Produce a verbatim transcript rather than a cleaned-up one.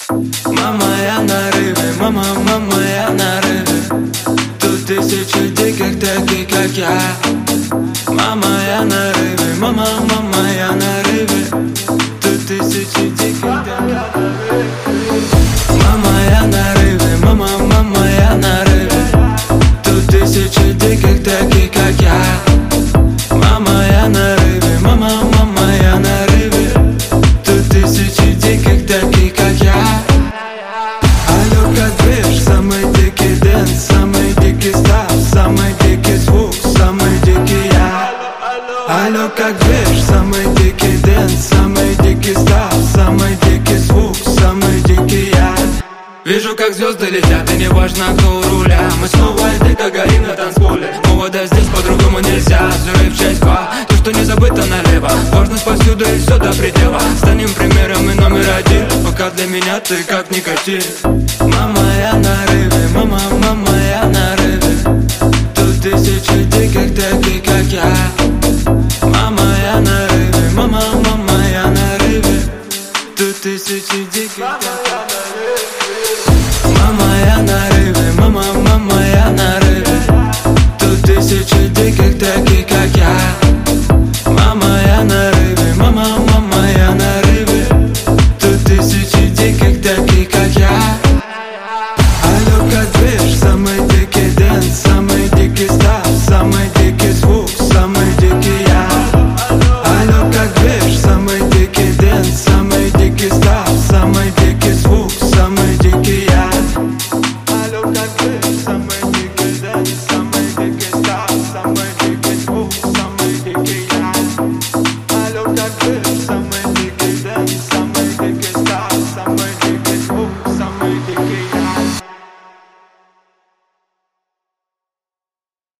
Мама, я на рыбе, мама, мама, я на рыбе. Тут тысячи диких, таких как я. Мама, я на рыбе, мама, мама, я на рыбе. Тут тысячи диких, таких как я. Мама, я на рыбе, мама, мама, я на рыбе. Тут тысячи диких, таких как я. Мама, я на рыбе, мама, мама, я на рыбе. Тут тысячи диких, таких как я. Алло, как движ, самый дикий дэнс, самый дикий став, самый дикий звук, самый дикий я. Алло, как движ, самый дикий дэнс, самый дикий став, самый дикий звук, самый дикий я. Вижу, как звезды летят, и не важно, кто у руля. Мы снова дико горим на танцполе. Повода здесь по-другому нельзя. Взрыв часть два, то, что не забыто налево. Важность повсюду и все до предела. Станем примером и номер один. Пока для меня ты как никотин. Мама, я на рыбе, мама, мама, я на рыбе. Тут тысячи диких, таких как я. Мама, я на рыбе, мама, мама, я на рыбе. Тут тысячи диких, таких. Мама, я на рыбе, мама, мама, я на рыбе. Тут тысячи диких, таких как я. Мама, я на рыбе, мама, мама, я на рыбе. Тут тысячи диких, таких как я. Алло, как движ, самый дикий дэнс, самый дикий став, самый дикий звук, самый дикий я. Алло, как движ, самый дикий дэнс, самый дикий став, самый дикий звук, самый дикий я. Алло, как движ, самый дикий дэнс, самый дикий став, самый дикий звук, самый дикий я. Алло, как движ.